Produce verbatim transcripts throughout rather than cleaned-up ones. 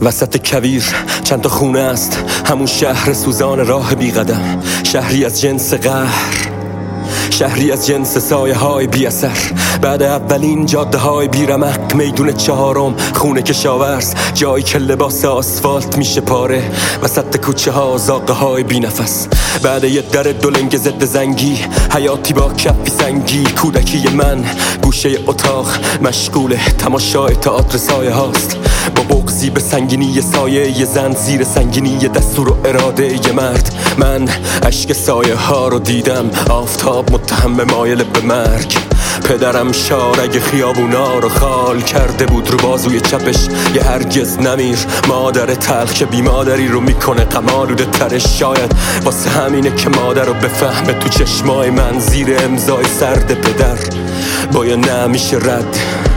وسط کویر چند تا خونه است، همون شهر سوزان راه بی قدم. شهری از جنس قهر، شهری از جنس سایه های بی اثر. بعد اولین جاده های بی رمق، میدون چهارم خونه کشاورز، جایی که لباس آسفالت میشه پاره. وسط کوچه ها زاغه های بی نفس. بعد یه در دولنگ ضد زنگی، حیاتی با کفی سنگی. کودکی من گوشه اتاق مشغول تماشای تئاتر سایه هاست، با بغضی به سنگینی سایه ی زن، زیر سنگینی دستور و اراده ی مرد. من اشک سایه ها رو دیدم، آفتاب متهم مایل به مرگ. پدرم شارگ خیابونا رو خال کرده بود رو بازوی چپش، یه هرگز نمیر. مادر تلخ که بی مادری رو میکنه غم‌آلوده ترش. شاید واسه همینه که مادر رو بفهمه تو چشمای من، زیر امضای سرد پدر با یه نمیشه رد.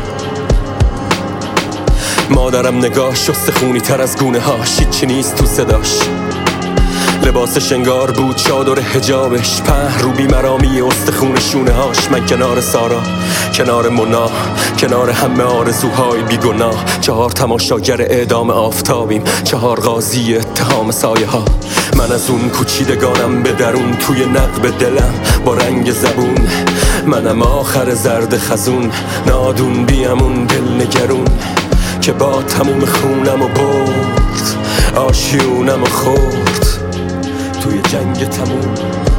مادرم نگاهش استخونی تر از گونه هاش، هیچی نیست تو صداش. لباسش انگار بود چادر حجابش، په رو بیمرامی استخون شونه هاش. من کنار سارا، کنار مونا، کنار همه آرزوهای بیگناه. چهار تماشاگر اعدام آفتابیم، چهار قاضی اتهام سایه ها. من از اون کوچیدگانم به درون، توی نقب دلم با رنگ زبون. منم آخر زرد خزون، نادون بیامون دل نگرون، که با تموم خونم و برد، آشیونم و خورد توی جنگ تموم.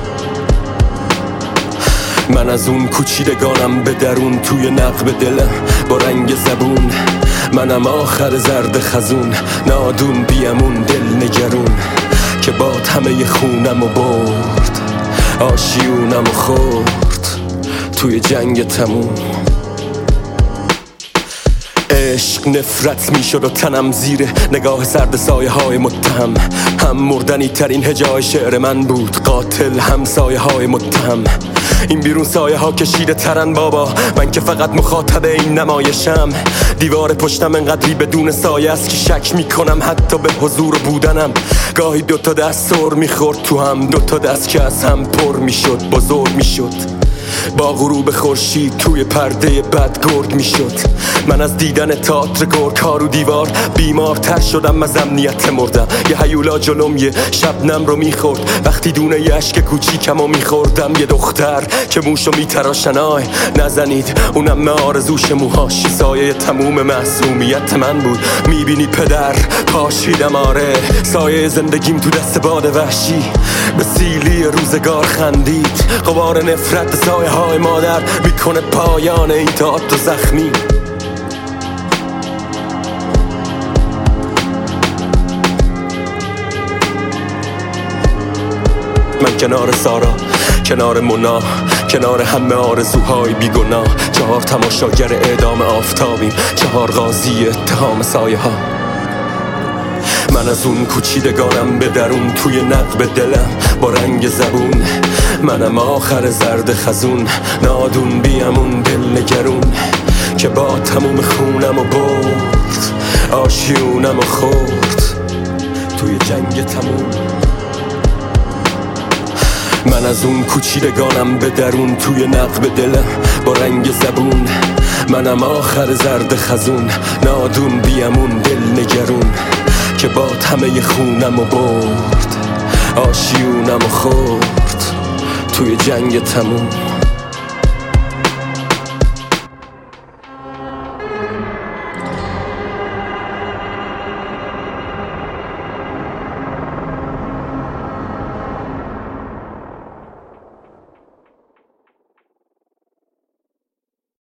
من از اون کوچیدگانم به درون، توی نقب دلم با رنگ زبون. منم آخر زرد خزون، نادون بیامون دل نگرون، که با همه خونم و برد، آشیونم و خورد توی جنگ تموم. عشق نفرت میشد و تنم زیر نگاه سرد سایه های متهم. هم مردنی ترین هجای شعر من بود، قاتل هم سایه های متهم. این بیرون سایه ها کشیده ترن بابا، من که فقط مخاطب این نمایشم. دیوار پشتم انقدری بدون سایه است که شک میکنم حتی به حضور بودنم. گاهی دوتا دست سر میخورد تو هم، دوتا دست که از هم پر میشد، بزرگ میشد. با غروب خورشید توی پرده بد گرگ میشد. من از دیدن تئاتر گرگ ها رو دیوار بیمارتر شدم، از امنیت مردم. یه هیولا جلوم یه شبنم رو میخورد، وقتی دونه یه اشک کوچیکم رو میخوردم. یه دختر که موشو میتراشن، آی نزنید اونم آرزوش موهاش. سایه تموم معصومیت من بود، میبینی پدر پاشیدم، آره سایه زندگیم تو دست باد وحشی. به سیلی روزگار خندید، غبار نفرت سایه های مادر میکنه پایان این تئاتر زخمی. من کنار سارا، کنار مونا، کنار همه آرزوهای بیگناه. چهار تماشاگر اعدام آفتابیم، چهار قاضی اتهام سایه ها. من از اون کوچیدگانم به درون، توی نقب دلم با رنگ زبون. منم آخر زرد خزون، نادون بیامون دل نگرون، که با تموم خونم و برد، آشیونم و خورد توی جنگ تموم. من از اون کوچیدگانم به درون، توی نقب دلم با رنگ زبون. منم آخر زرد خزون، نادون بیامون دل نگرون، که با همه خونم و برد، آشیونم و خورد توی جنگ تموم.